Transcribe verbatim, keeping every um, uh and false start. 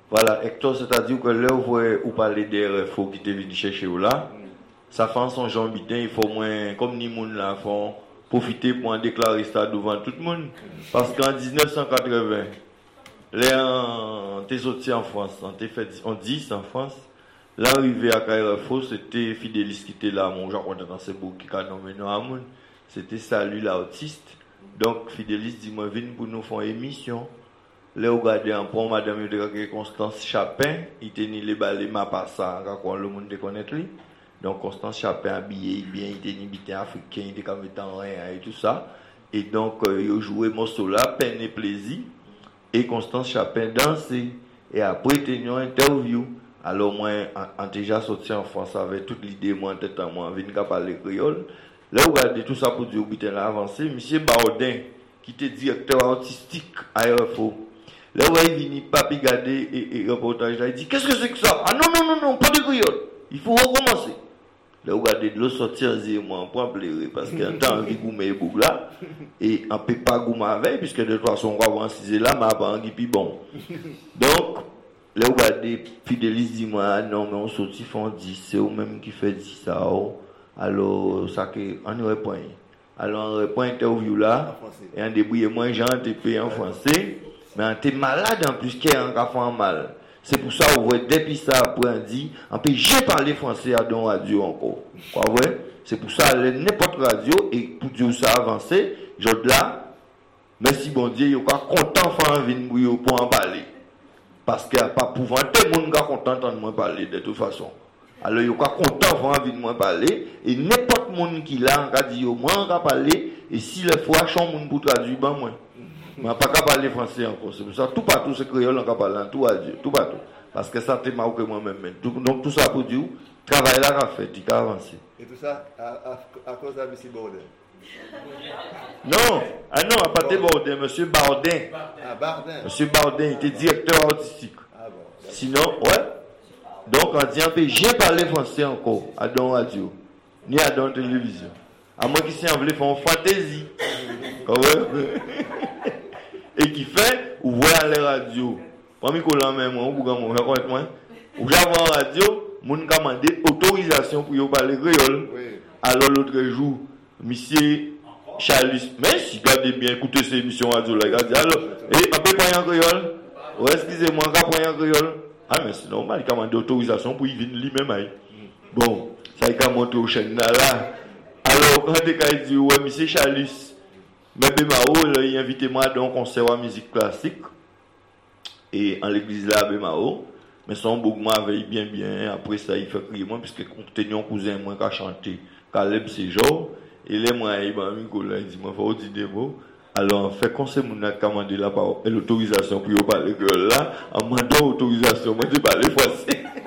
Voilà, Hector, c'est-à-dire que là, vous vous parlez des R F O qui te venu chercher là, ça fait son Jean Bitin, il faut moins, comme ni moun là, font profiter pour en déclarer ça devant tout le monde. Parce qu'en dix-neuf cent quatre-vingts, là, on est sorti en France, on est fait en dix en France. L'arrivée à K R F O, c'était Fidélis qui était là, mon genre, on est dans ce bouc qui a nommé Noamoun. C'était Salut l'autiste. Donc, Fidélis dit, moi, viens pour nous faire une émission. Là, vous regardez un peu, madame Constance Chapin, il tenait les balais, ma passa, quand le monde connaît lui. Donc, Constance Chapin habillé bien, il tenait bien africain, il était comme étant rien et tout ça. Et donc, euh, il jouait morceau là, peine et plaisir. Et Constance Chapin dansait. Et après, il tenait une interview. Alors, moi, en déjà sorti en France avec toute l'idée, moi, en tête à moi, je viens parler créole. Là, vous regardez tout ça pour dire, vous avez avancé. Monsieur Baudin, qui était directeur artistique à R F O. Là, vous voyez, il vient pas regarder et, et reportage là, il dit, qu'est-ce que c'est que ça? Ah non, non, non, non, pas de créole. Il faut recommencer. Là, vous regardez de l'eau sortir, moi, on peut pleurer, parce qu'il y a un temps, il goumer boucle là, et on peut pas goumer avec, puisque de toute façon, on va avoir un là, mais avant, il est bon. Donc, là, vous regardez, Fidélis dit, moi, non, mais on sortit, font dix, c'est eux même qui fait dix ça, oh. Alors, ça que, on y répond. Alors, on répond interview là, et on débrouille moins, j'ai un T P en français. Mais on est malade en plus qu'il y a un enfant mal. C'est pour ça qu'on voit depuis ça après on dit, on peut j'ai parlé français à don radio encore. Quoi ouais? C'est pour ça n'importe radio et pour dire ça avancer, je là, merci bon Dieu, il y a content faire venir pour en parler. Parce qu'il n'y a pas pour vanter, le monde est content d'entendre moi parler de toute façon. Alors il y a content faire venir moi parler et n'importe monde qui l'a on dit moi on va parler et si les fois chon monde pour traduire ben moi. Mais pas qu'à parler français encore. C'est pour ça, tout partout, c'est créole, on peut parler, tout à Dieu, tout partout. Parce que ça, c'est marqué moi-même. Donc, tout ça pour dire, travail là, a fait, il a avancé. Et tout ça, à, à, à cause de M. Baudin? Non, ah non, à part de Baudin, M. Baudin. Ah, Bardin. M. Baudin, il était directeur artistique. Ah bon. Sinon, ouais. Donc, on dit, on peut j'ai parlé français encore, à Don Radio, ni à Don Télévision. À moins qu'ils s'y en voulaient faire une fantaisie. Et qui fait, ou voyez à la radio, parmi qu'on même, ou vous raconte moi, ou j'avais en radio, mon a demandé autorisation pour y parler créole. Alors l'autre jour, monsieur Charles, mais si regardez bien, écoutez ces émissions radio là, regardez, alors, et on peut parler en créole? Ouais, excusez-moi, on peut parler en créole? Ah, mais c'est normal, il a demandé autorisation pour y venir lui-même. Bon, ça il a monté au chaîne là. Alors, quand il a dit, ouais, monsieur Charles, mais Bémao, il a invité moi à un concert de musique classique. Et en l'église là, Bémao. Mais son bouc m'avait bien, bien. Après ça, il fait crier moi, puisque tenait un cousin moi qui a chanté Caleb Séjour. Et là, moi, il m'a dit, moi, il faut dire des mots. Alors, en fait, quand c'est mon a commandé là, l'autorisation pour parler que là, en demandant autorisation, moi, je parle français.